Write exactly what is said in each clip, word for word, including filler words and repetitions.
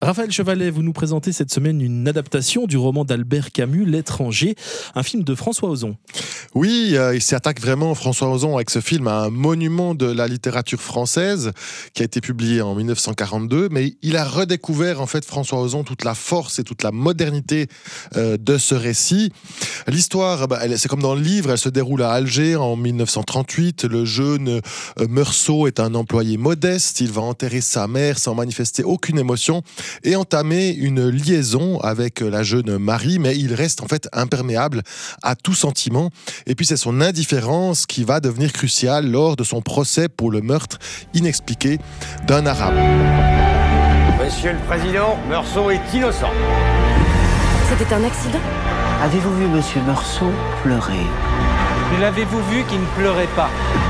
Raphaël Chevalet, vous nous présentez cette semaine une adaptation du roman d'Albert Camus, L'étranger, un film de François Ozon. Oui, euh, il s'attaque vraiment, François Ozon, avec ce film, à un monument de la littérature française qui a été publié en dix-neuf cent quarante-deux, mais il a redécouvert, en fait, François Ozon, toute la force et toute la modernité euh, de ce récit. L'histoire, bah, elle, c'est comme dans le livre, elle se déroule à Alger en dix-neuf cent trente-huit. Le jeune euh, Meursault est un employé modeste, il va enterrer sa mère sans manifester aucune émotion et entamer une liaison avec la jeune Marie, mais il reste en fait imperméable à tout sentiment. Et puis c'est son indifférence qui va devenir cruciale lors de son procès pour le meurtre inexpliqué d'un Arabe. Monsieur le Président, Meursault est innocent. C'était un accident? Avez-vous vu Monsieur Meursault pleurer? L'avez-vous vu qui ne pleurait pas?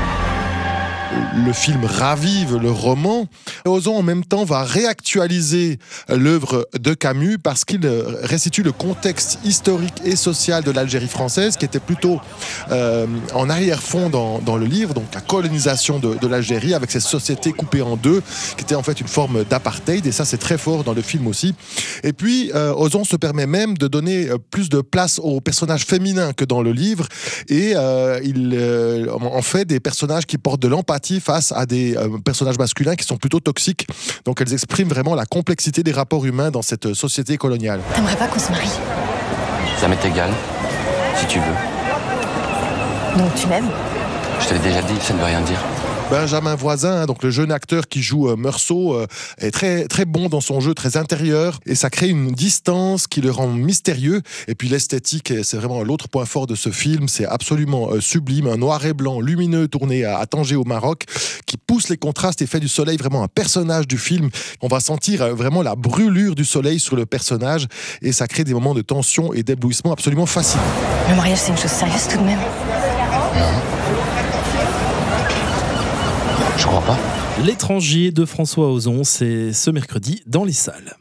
Le film ravive le roman. Ozon, en même temps, va réactualiser l'œuvre de Camus parce qu'il restitue le contexte historique et social de l'Algérie française, qui était plutôt euh, en arrière-fond dans, dans le livre, donc la colonisation de, de l'Algérie avec cette société coupée en deux, qui était en fait une forme d'apartheid, et ça c'est très fort dans le film aussi. Et puis, euh, Ozon se permet même de donner plus de place aux personnages féminins que dans le livre, et euh, il euh, en fait des personnages qui portent de l'empathie face à des euh, personnages masculins qui sont plutôt toxiques. Donc elles expriment vraiment la complexité des rapports humains dans cette société coloniale. T'aimerais pas qu'on se marie? Ça m'est égal, si tu veux. Donc tu m'aimes? Je te l'ai déjà dit, ça ne veut rien dire. Benjamin Voisin, donc le jeune acteur qui joue euh, Meursault, euh, est très, très bon dans son jeu, très intérieur, et ça crée une distance qui le rend mystérieux. Et puis l'esthétique, c'est vraiment l'autre point fort de ce film, c'est absolument euh, sublime, un noir et blanc lumineux tourné à, à Tanger au Maroc, qui pousse les contrastes et fait du soleil vraiment un personnage du film. On va sentir euh, vraiment la brûlure du soleil sur le personnage, et ça crée des moments de tension et d'éblouissement absolument fascinants. Le mariage, c'est une chose sérieuse tout de même. Je crois pas. L'étranger de François Ozon, c'est ce mercredi dans les salles.